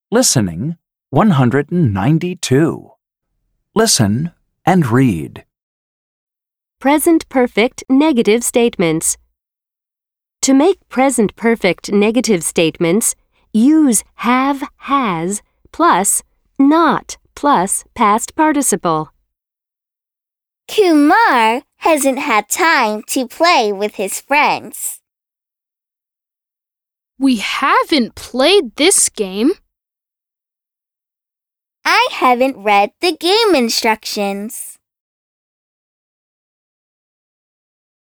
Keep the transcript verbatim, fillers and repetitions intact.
Listening one hundred ninety-two. Listen and read. Present perfect negative statements. To make present perfect negative statements, use have, has, plus not, plus past participle. Kumar hasn't had time to play with his friends. We haven't played this game. I haven't read the game instructions.